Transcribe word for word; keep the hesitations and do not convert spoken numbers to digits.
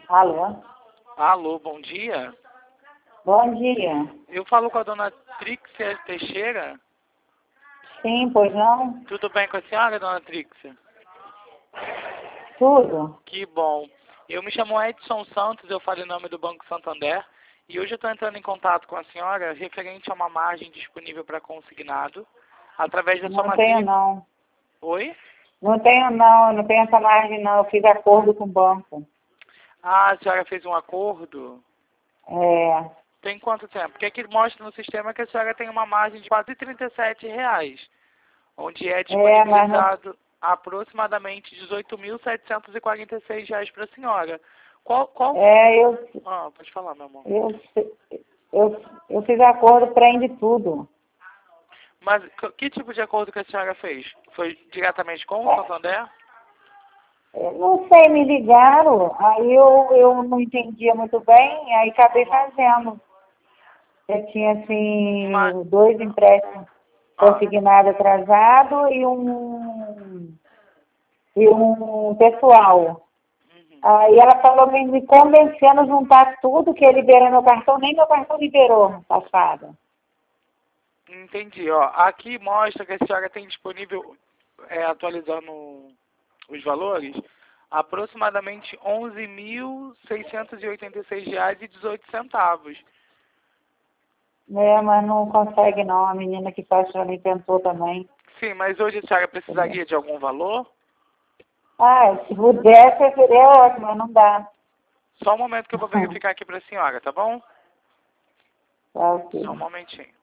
Alô? Alô, bom dia. Bom dia. Eu falo com a dona Tríxia Teixeira. Sim, pois não? Tudo bem com a senhora, dona Tríxia? Tudo. Que bom. Eu me chamo Edson Santos, eu falo em nome do Banco Santander. E hoje eu estou entrando em contato com a senhora referente a uma margem disponível para consignado através da sua Não tenho matrícula. não. Oi? Não tenho não, não tenho essa margem não. Eu fiz acordo com o banco. Ah, a senhora fez um acordo? É. Tem quanto tempo? Porque aqui mostra no sistema que a senhora tem uma margem de quase trinta e sete reais, onde é É, mas não, disponibilizado aproximadamente dezoito mil setecentos e quarenta e seis reais para a senhora. Qual, qual... é, eu, Ah, pode falar, meu amor. eu, eu, eu fiz acordo, prende tudo. Mas que que tipo de acordo que a senhora fez? Foi diretamente com o É, Santander? eu não sei, me ligaram, aí eu, eu não entendia muito bem, aí acabei fazendo. Eu tinha, Mas, assim, dois empréstimos ah, consignado atrasado e um, e um pessoal. uhum. Aí ela falou me, me convencendo a juntar tudo que ele liberou meu cartão, nem meu cartão liberou no passado. Entendi, ó. Aqui mostra que a senhora tem disponível, é, atualizando os valores, aproximadamente onze mil seiscentos e oitenta e seis reais e dezoito centavos. É, mas não consegue não, a menina que faz já me tentou também. Sim, mas hoje a senhora Entendeu? precisaria de algum valor? Ah, se pudesse seria ótimo, mas não dá. Só um momento que eu vou verificar aqui para a senhora, tá bom? Tá Só um ok. momentinho.